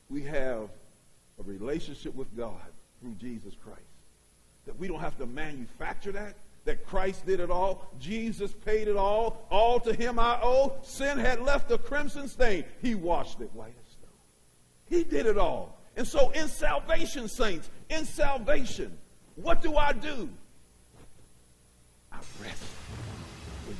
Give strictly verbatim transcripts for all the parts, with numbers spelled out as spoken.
we have a relationship with God through Jesus Christ. That we don't have to manufacture that. That Christ did it all. Jesus paid it all. All to him I owe. Sin had left a crimson stain. He washed it white as snow. He did it all. And so in salvation, saints, in salvation, what do I do? I rest with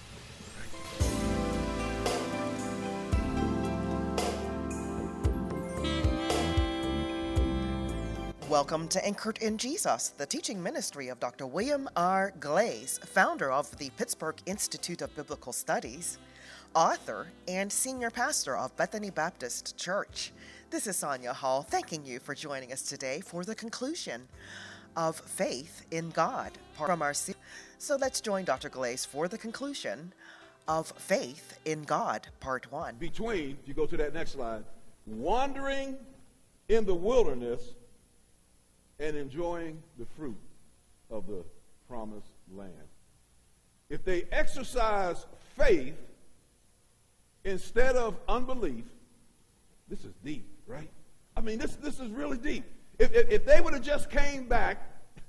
you. Welcome to Anchored in Jesus, the teaching ministry of Doctor William R. Glaze, founder of the Pittsburgh Institute of Biblical Studies, author and senior pastor of Bethany Baptist Church. This is Sonia Hall, thanking you for joining us today for the conclusion of Faith in God from our series. So let's join Doctor Glaze for the conclusion of Faith in God, Part one. Between, if you go to that next slide, wandering in the wilderness and enjoying the fruit of the promised land. If they exercise faith instead of unbelief, this is deep, right? I mean, this, this is really deep. If, if, if they would have just came back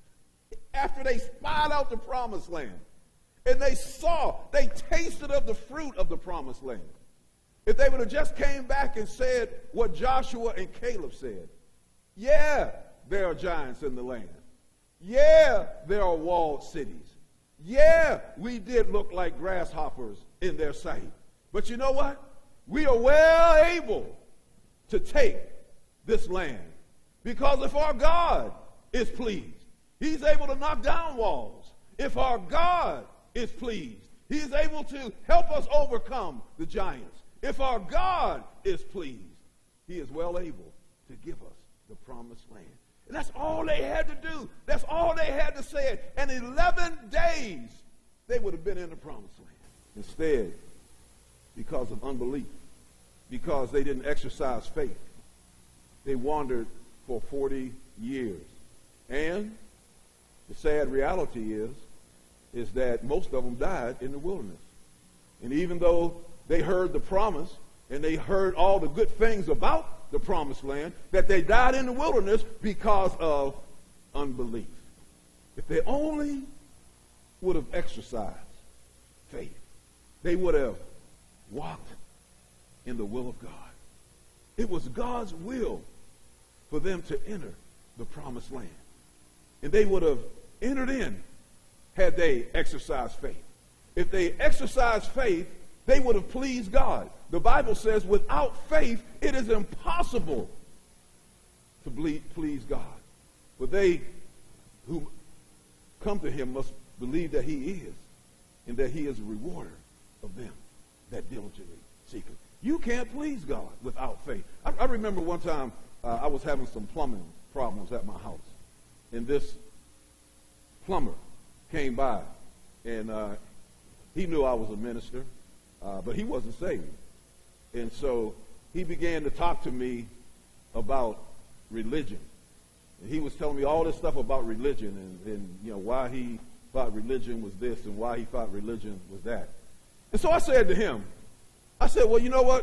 after they spied out the promised land, and they saw, they tasted of the fruit of the promised land, if they would have just came back and said what Joshua and Caleb said, yeah, there are giants in the land. Yeah, there are walled cities. Yeah, we did look like grasshoppers in their sight. But you know what? We are well able to take this land. Because if our God is pleased, he's able to knock down walls. If our God is pleased, he is able to help us overcome the giants. If our God is pleased, he is well able to give us the promised land. And that's all they had to do. That's all they had to say. And eleven days, they would have been in the promised land. Instead, because of unbelief, because they didn't exercise faith, they wandered for forty years. And the sad reality is, is that most of them died in the wilderness. And even though they heard the promise and they heard all the good things about the promised land, that they died in the wilderness because of unbelief. If they only would have exercised faith, they would have walked in the will of God. It was God's will for them to enter the promised land. And they would have entered in had they exercised faith. If they exercised faith, they would have pleased God. The Bible says without faith, it is impossible to please God. But they who come to him must believe that he is, and that he is a rewarder of them that diligently seek him. You can't please God without faith. I, I remember one time uh, I was having some plumbing problems at my house. And this plumber came by, and uh, he knew I was a minister, uh, but he wasn't saved. And so he began to talk to me about religion. And he was telling me all this stuff about religion and, and, you know, why he thought religion was this and why he thought religion was that. And so I said to him, I said, well, you know what?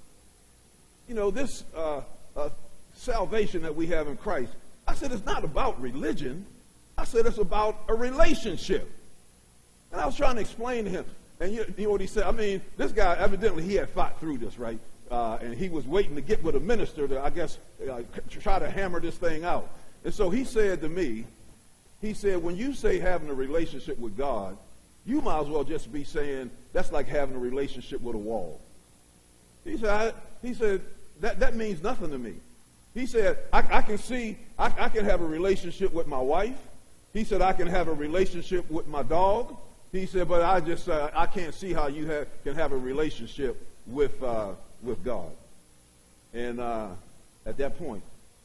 You know, this uh, uh, salvation that we have in Christ, I said, it's not about religion. I said, it's about a relationship. And I was trying to explain to him. And you, you know what he said? I mean, this guy, evidently, he had fought through this, right? Uh, and he was waiting to get with a minister to, I guess, uh, try to hammer this thing out. And so he said to me, he said, when you say having a relationship with God, you might as well just be saying that's like having a relationship with a wall. He said, I, he said that, that means nothing to me. He said, I, I can see, I, I can have a relationship with my wife. He said, I can have a relationship with my dog. He said, but I just, uh, I can't see how you have, can have a relationship with, uh, with God. And uh, at that point,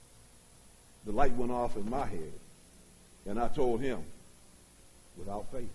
the light went off in my head. And I told him, without faith.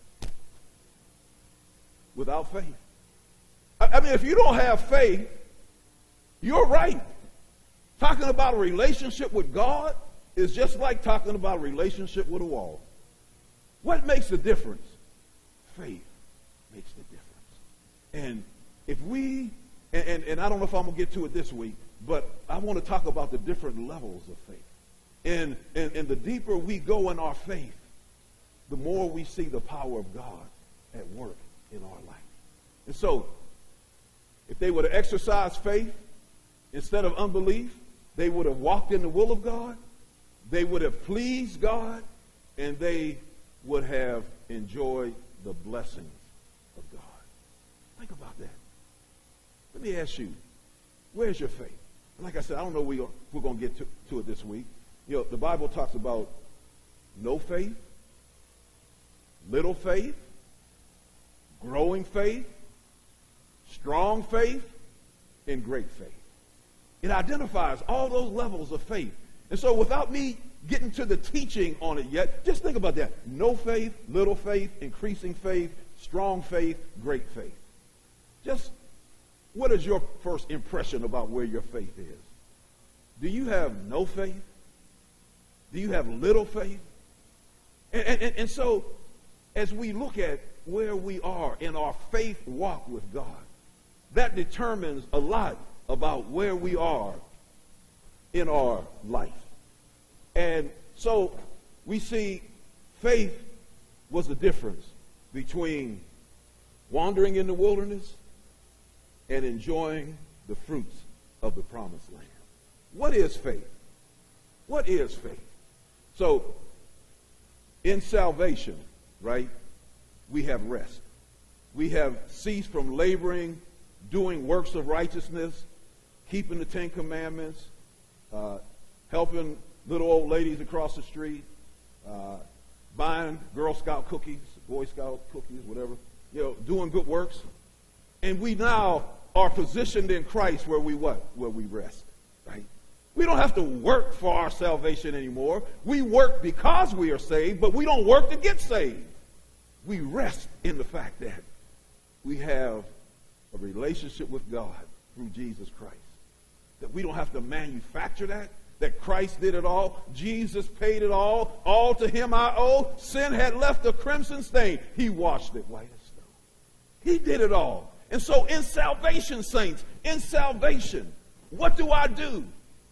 Without faith. I, I mean, if you don't have faith, you're right. Talking about a relationship with God is just like talking about a relationship with a wall. What makes the difference? Faith makes the difference. And if we, and, and, and I don't know if I'm going to get to it this week, but I want to talk about the different levels of faith. And, and, and the deeper we go in our faith, the more we see the power of God at work in our life. And so, if they would have exercised faith instead of unbelief, they would have walked in the will of God, they would have pleased God, and they would have enjoyed the blessings of God. Think about that. Let me ask you, where's your faith? Like I said, I don't know if we, we're going to get to, to it this week. You know, the Bible talks about no faith, little faith, growing faith, strong faith, and great faith. It identifies all those levels of faith. And so without me getting to the teaching on it yet, just think about that. No faith, little faith, increasing faith, strong faith, great faith. Just what is your first impression about where your faith is? Do you have no faith? Do you have little faith? And, and, and so as we look at where we are in our faith walk with God, that determines a lot about where we are in our life. And so we see faith was the difference between wandering in the wilderness and enjoying the fruits of the promised land. What is faith? What is faith? So in salvation, right, we have rest. We have ceased from laboring, doing works of righteousness, keeping the Ten Commandments, uh, helping little old ladies across the street, uh, buying Girl Scout cookies, Boy Scout cookies, whatever, you know, doing good works. And we now are positioned in Christ where we what? Where we rest, right? We don't have to work for our salvation anymore. We work because we are saved, but we don't work to get saved. We rest in the fact that we have a relationship with God through Jesus Christ. That we don't have to manufacture that. That Christ did it all. Jesus paid it all. All to him I owe. Sin had left a crimson stain. He washed it white as snow. He did it all. And so in salvation, saints, in salvation, what do I do?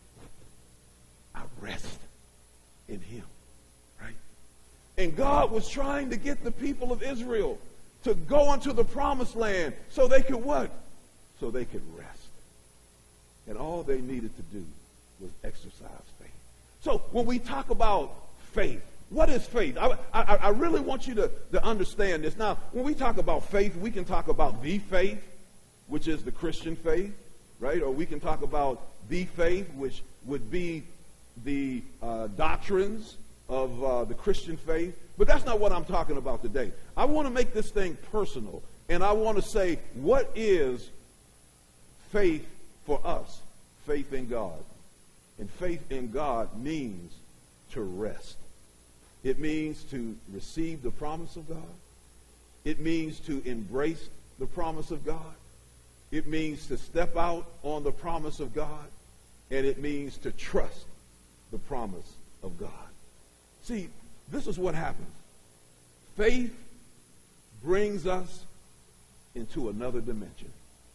I rest in him. Right? And God was trying to get the people of Israel to go into the promised land so they could what? So they could rest. And all they needed to do was exercise faith. So when we talk about faith, what is faith? I, I, I really want you to, to understand this. Now, when we talk about faith, we can talk about the faith, which is the Christian faith, right? Or we can talk about the faith, which would be the uh, doctrines of uh, the Christian faith. But that's not what I'm talking about today. I want to make this thing personal, and I want to say, what is faith for us? Faith in God. And faith in God means to rest. It means to receive the promise of God. It means to embrace the promise of God. It means to step out on the promise of God. And it means to trust the promise of God. See, this is what happens. Faith brings us into another dimension.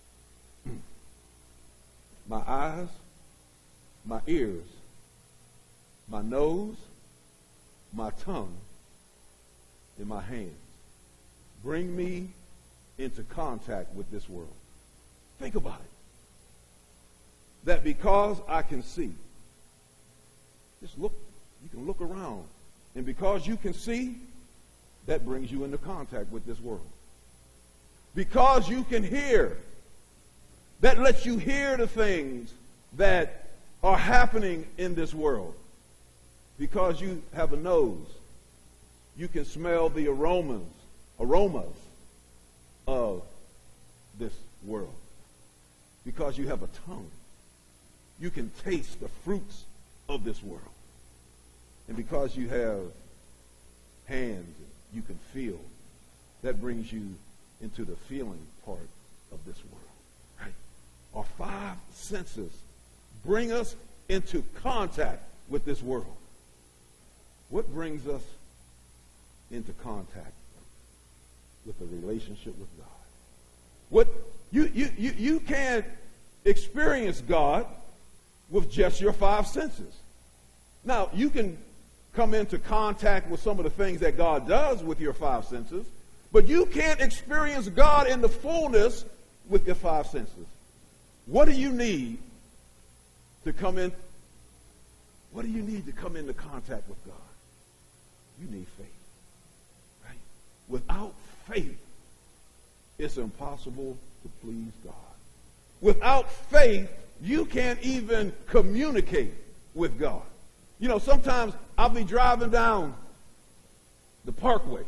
My eyes, my ears, my nose, my tongue, and my hands bring me into contact with this world. Think about it. That because I can see, just look, you can look around, and because you can see, that brings you into contact with this world. Because you can hear, that lets you hear the things that are happening in this world. Because you have a nose, you can smell the aromas, aromas of this world. Because you have a tongue, you can taste the fruits of this world. And because you have hands, you can feel. That brings you into the feeling part of this world. Right? Our five senses bring us into contact with this world. What brings us into contact with a relationship with God? What you you you you can't experience God with just your five senses. Now, you can come into contact with some of the things that God does with your five senses, but you can't experience God in the fullness with your five senses. What do you need to come in? What do you need to come into contact with God? You need faith, right? Without faith, it's impossible to please God. Without faith, you can't even communicate with God. You know, sometimes I'll be driving down the parkway,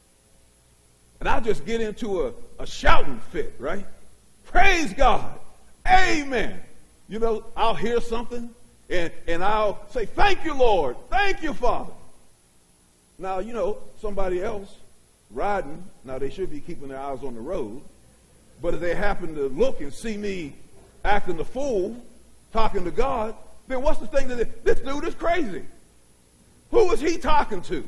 and I'll just get into a, a shouting fit, right? Praise God. Amen. You know, I'll hear something, and, and I'll say, thank you, Lord. Thank you, Father. Now, you know, somebody else riding, now they should be keeping their eyes on the road, but if they happen to look and see me acting the fool, talking to God, then what's the thing that they, this dude is crazy? Who is he talking to?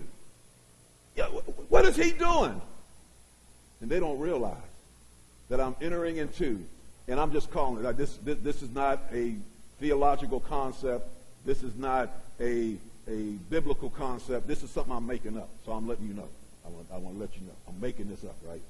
What is he doing? And they don't realize that I'm entering into, and I'm just calling it, like this, this, this is not a theological concept. This is not a, a biblical concept. This is something I'm making up. So I'm letting you know. I want, I want to let you know. I'm making this up, right?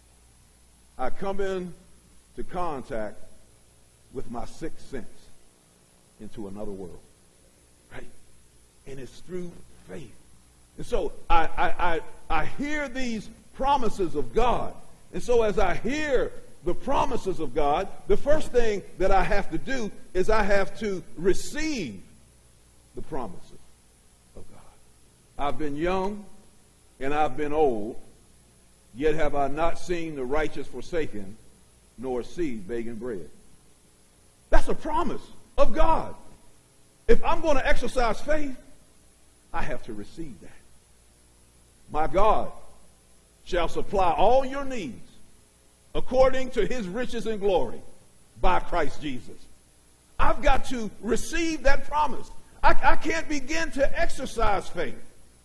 I come in to contact with my sixth sense into another world, right? And it's through faith. And so I, I, I, I hear these promises of God. And so as I hear the promises of God, the first thing that I have to do is I have to receive the promises of God. I've been young and I've been old, yet have I not seen the righteous forsaken, nor seed begging bread. That's a promise of God. If I'm going to exercise faith, I have to receive that. My God shall supply all your needs according to his riches and glory by Christ Jesus. I've got to receive that promise. I, I can't begin to exercise faith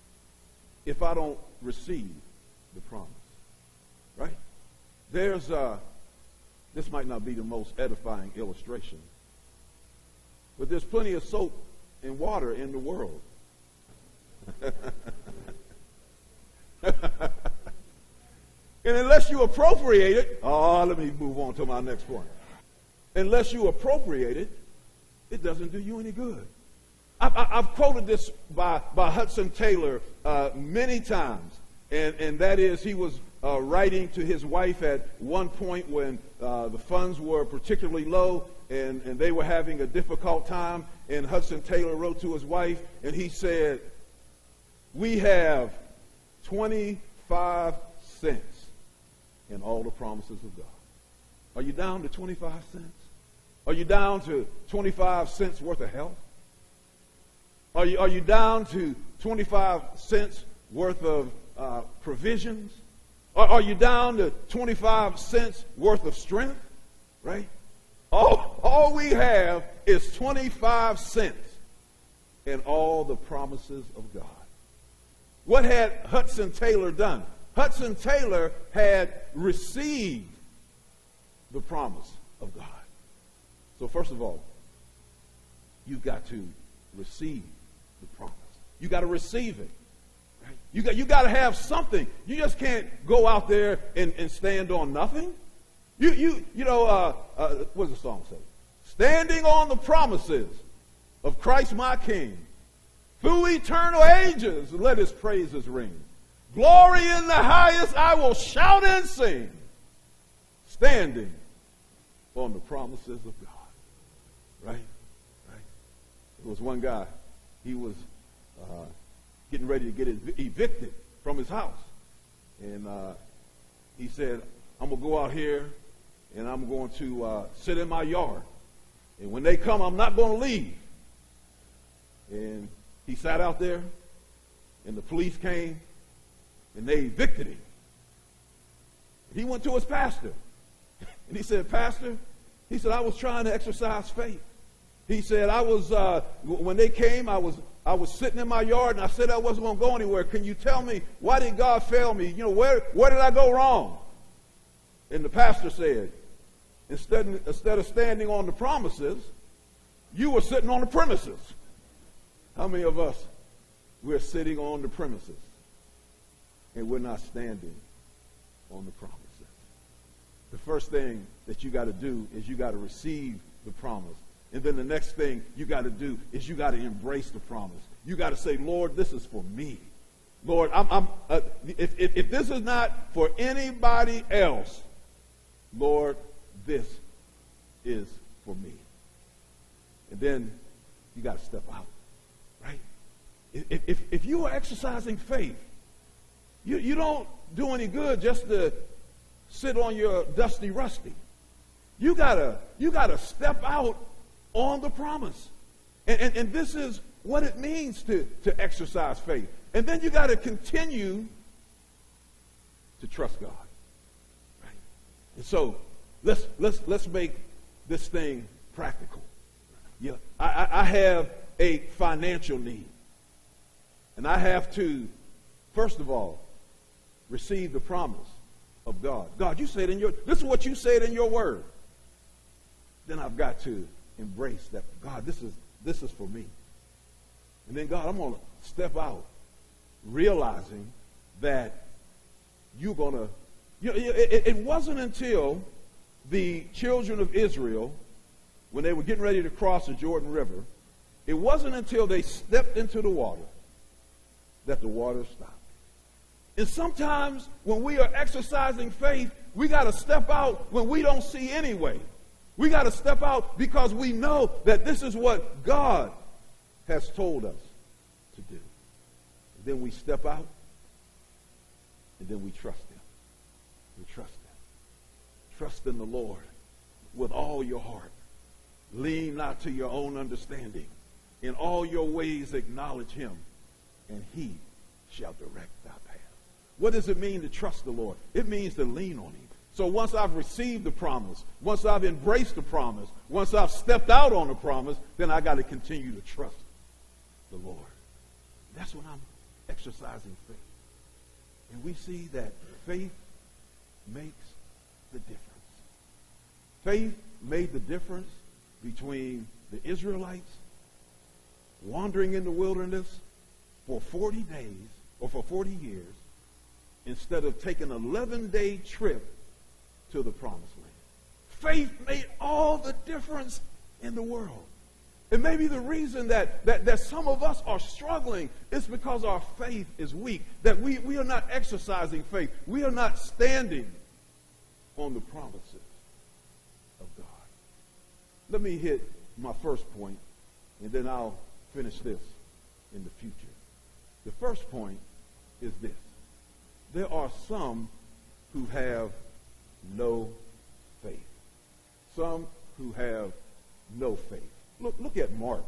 if I don't receive the promise. Right? There's uh this might not be the most edifying illustration, but there's plenty of soap and water in the world. And unless you appropriate it, oh, let me move on to my next point. Unless you appropriate it, it doesn't do you any good. I've, I've quoted this by, by Hudson Taylor uh, many times, and, and that is he was uh, writing to his wife at one point when uh, the funds were particularly low and, and they were having a difficult time, and Hudson Taylor wrote to his wife, and he said, we have twenty-five cents in all the promises of God. Are you down to twenty-five cents? Are you down to twenty-five cents worth of health? Are you, are you down to twenty-five cents worth of uh, provisions? Are, are you down to twenty-five cents worth of strength? Right? All, all we have is twenty-five cents in all the promises of God. What had Hudson Taylor done? Hudson Taylor had received the promise of God. So first of all, you've got to receive the promise. You got to receive it. Right? You got you got to have something. You just can't go out there and, and stand on nothing. You you you know uh, uh, what does the song say? Standing on the promises of Christ my King, through eternal ages, let his praises ring. Glory in the highest, I will shout and sing. Standing on the promises of God. Right? Right? There was one guy, he was uh, getting ready to get ev- evicted from his house. And uh, he said, I'm going to go out here and I'm going to uh, sit in my yard. And when they come, I'm not going to leave. And he sat out there, and the police came, and they evicted him. He went to his pastor, and he said, Pastor, he said, I was trying to exercise faith. He said, I was, uh, when they came, I was I was sitting in my yard, and I said I wasn't going to go anywhere. Can you tell me, why did God fail me? You know, where, where did I go wrong? And the pastor said, instead, instead of standing on the promises, you were sitting on the premises. How many of us, we're sitting on the premises and we're not standing on the promises? The first thing that you got to do is you got to receive the promise. And then the next thing you got to do is you got to embrace the promise. You got to say, Lord, this is for me. Lord, I'm, I'm, uh, if, if, if this is not for anybody else, Lord, this is for me. And then you got to step out, right? If, if, if you are exercising faith, you, you don't do any good just to sit on your dusty rusty. You gotta, you gotta step out on the promise. And, and, and this is what it means to, to exercise faith. And then you gotta continue to trust God. Right? And so let's let's let's make this thing practical. Yeah, I, I have a financial need. And I have to, first of all, receive the promise of God. God, you said in your, this is what you said in your word. Then I've got to embrace that. God, this is this is for me. And then God, I'm going to step out, realizing that you're going to, you know, it, it wasn't until the children of Israel, when they were getting ready to cross the Jordan River, it wasn't until they stepped into the water that the water stopped. And sometimes when we are exercising faith, we got to step out when we don't see any way. We got to step out because we know that this is what God has told us to do. And then we step out, and then we trust him. We trust him. Trust in the Lord with all your heart. Lean not to your own understanding. In all your ways acknowledge him, and he shall direct thy path. What does it mean to trust the Lord? It means to lean on him. So once I've received the promise, once I've embraced the promise, once I've stepped out on the promise, then I got to continue to trust the Lord. That's when I'm exercising faith. And we see that faith makes the difference. Faith made the difference between the Israelites wandering in the wilderness for forty days or for forty years instead of taking an eleven-day trip to the promised land. Faith made all the difference in the world. And maybe the reason that, that, that some of us are struggling is because our faith is weak, that we, we are not exercising faith. We are not standing on the promises of God. Let me hit my first point, and then I'll finish this in the future. The first point is this. There are some who have no faith. Some who have no faith. Look, look at Mark.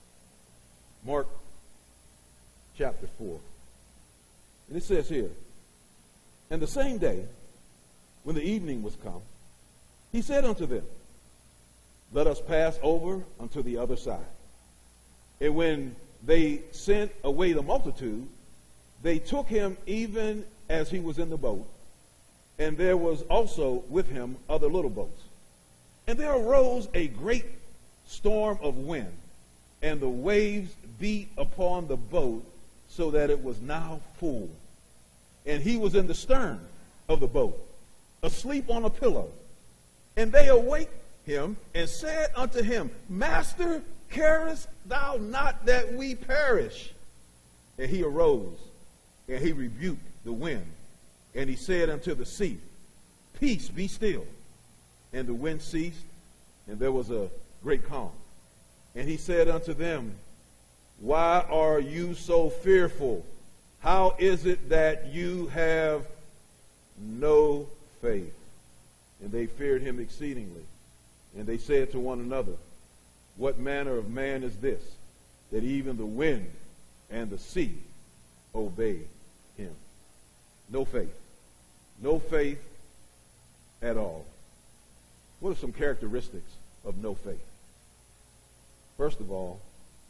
Mark chapter four. And it says here, and the same day, when the evening was come, he said unto them, let us pass over unto the other side. And when they sent away the multitude, they took him even as he was in the boat, and there was also with him other little boats. And there arose a great storm of wind, and the waves beat upon the boat so that it was now full. And he was in the stern of the boat, asleep on a pillow. And they awaked him and said unto him, Master, carest thou not that we perish? And he arose, and he rebuked the wind, and he said unto the sea, Peace, be still. And the wind ceased, and there was a great calm. And he said unto them, Why are you so fearful? How is it that you have no faith? And they feared him exceedingly. And they said to one another, What manner of man is this, that even the wind and the sea obey him? No faith. No faith at all. What are some characteristics of no faith? First of all,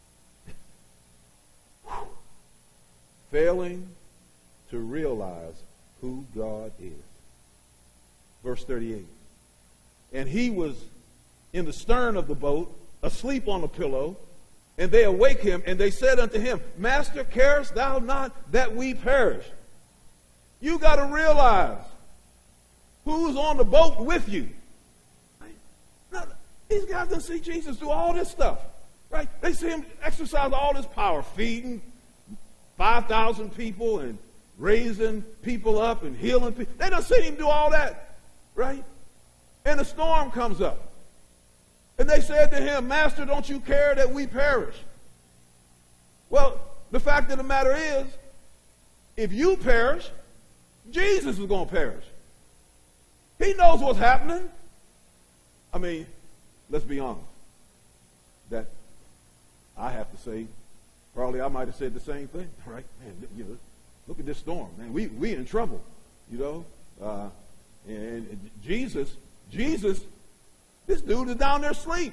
failing to realize who God is. Verse thirty-eight. And he was in the stern of the boat, asleep on a pillow, and they awake him, and they said unto him, Master, carest thou not that we perish? You got to realize who's on the boat with you. Now, these guys didn't see Jesus do all this stuff, right? They see him exercise all this power, feeding five thousand people and raising people up and healing people. They don't see him do all that, right? And a storm comes up. And they said to him, Master, don't you care that we perish? Well, the fact of the matter is, if you perish, Jesus is going to perish. He knows what's happening. I mean, let's be honest. That I have to say, probably I might have said the same thing, right? Man, you know, look at this storm, man. We we in trouble, you know. Uh, and, and Jesus, Jesus, this dude is down there asleep,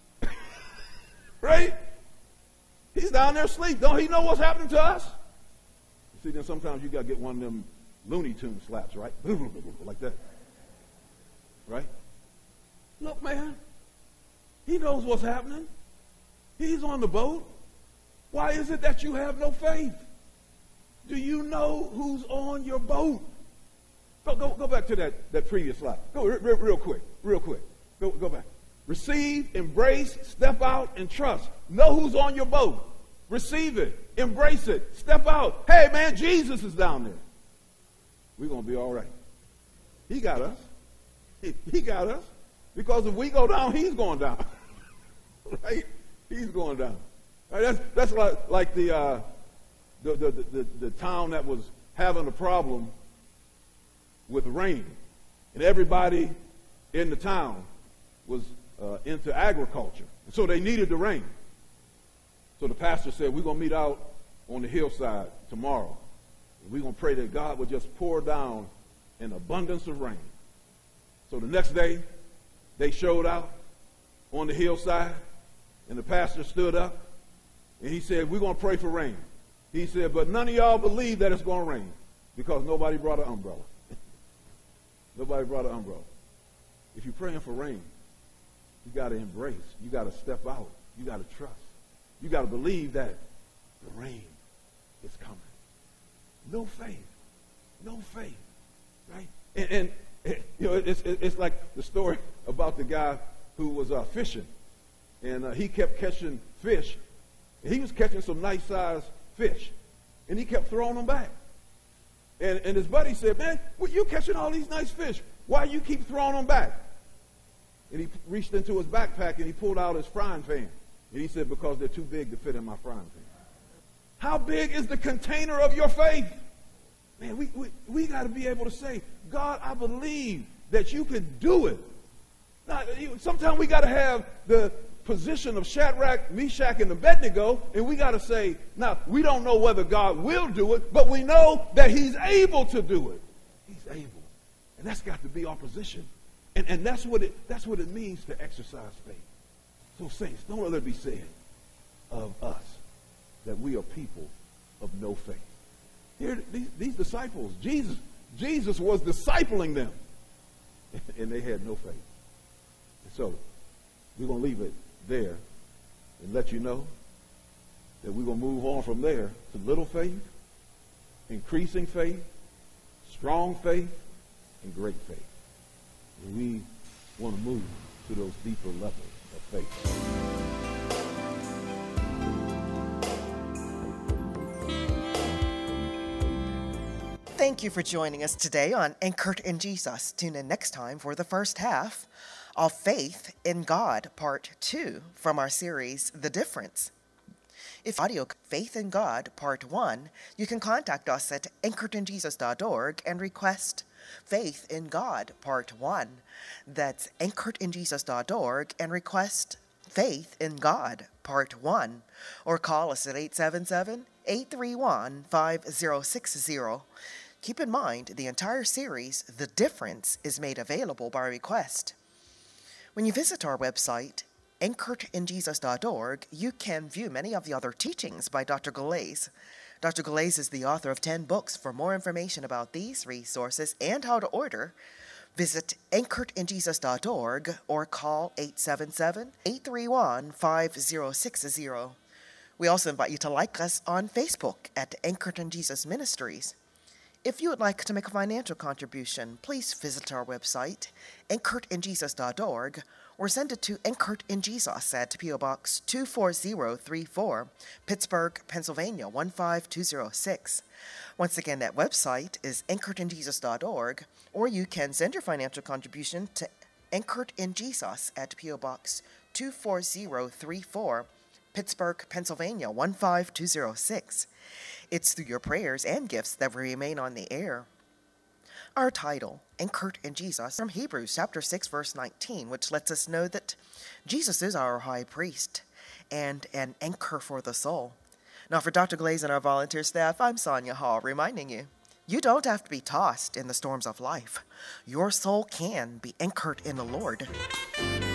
right? He's down there asleep. Don't he know what's happening to us? You see, then sometimes you got to get one of them Looney Tune slaps, right? Like that, right? Look, man, he knows what's happening. He's on the boat. Why is it that you have no faith? Do you know who's on your boat? Go, go, go back to that, that previous slide. Go real, real quick, real quick. Go, go back. Receive, embrace, step out, and trust. Know who's on your boat. Receive it, embrace it, step out. Hey, man, Jesus is down there. We're going to be all right. He got us. He, he got us. Because if we go down, he's going down. Right? He's going down. Right? That's, that's like, like the, uh, the, the, the, the town that was having a problem with rain. And everybody in the town was uh, into agriculture. And so they needed the rain. So the pastor said, we're going to meet out on the hillside tomorrow. And we're going to pray that God will just pour down an abundance of rain. So the next day, they showed out on the hillside, and the pastor stood up, and he said, we're going to pray for rain. He said, but none of y'all believe that it's going to rain because nobody brought an umbrella. Nobody brought an umbrella. If you're praying for rain, you got to embrace. You got to step out. You got to trust. You got to believe that the rain is coming. No faith. No faith. Right? And, and you know, it's, it's like the story about the guy who was uh, fishing. And uh, he kept catching fish. And he was catching some nice-sized fish. And he kept throwing them back. And, and his buddy said, man, well, you catching all these nice fish. Why you keep throwing them back? And he reached into his backpack and he pulled out his frying pan. And he said, because they're too big to fit in my frying pan. How big is the container of your faith? Man, we, we, we got to be able to say, God, I believe that you can do it. Now, sometimes we got to have the position of Shadrach, Meshach, and Abednego, and we got to say, now, we don't know whether God will do it, but we know that he's able to do it. He's able. And that's got to be our position. And, and that's what it that's what it means to exercise faith. So, saints, don't let it be said of us that we are people of no faith. Here, these, these disciples, Jesus, Jesus was discipling them, and they had no faith. And so, we're going to leave it there and let you know that we're going to move on from there to little faith, increasing faith, strong faith, and great faith. And we want to move to those deeper levels of faith. Thank you for joining us today on Anchored in Jesus. Tune in next time for the first half of Faith in God, Part two from our series, The Difference. If audio Faith in God, Part one, you can contact us at anchored in jesus dot org and request Faith in God, Part one. That's anchored in jesus dot org and request Faith in God, Part one. Or call us at eight seven seven, eight three one, five zero six zero. Keep in mind, the entire series, The Difference, is made available by request. When you visit our website, anchored in jesus dot org, you can view many of the other teachings by Doctor Galais. Doctor Galais is the author of ten books. For more information about these resources and how to order, Visit anchored in jesus dot org or call eight seven seven, eight three one, five zero six zero. We also invite you to like us on Facebook at Anchored in Jesus Ministries. If you would like to make a financial contribution, please visit our website, anchored in jesus dot org, or send it to Anchored in Jesus at P O Box two four zero three four, Pittsburgh, Pennsylvania one five two zero six. Once again, that website is anchored in jesus dot org, or you can send your financial contribution to Anchored in Jesus at P O Box two four zero three four, Pittsburgh, Pennsylvania one five two zero six. It's through your prayers and gifts that we remain on the air. Our title, Anchored in Jesus, from Hebrews chapter six, verse nineteen, which lets us know that Jesus is our high priest and an anchor for the soul. Now, for Doctor Glaze and our volunteer staff, I'm Sonia Hall, reminding you, you don't have to be tossed in the storms of life. Your soul can be anchored in the Lord.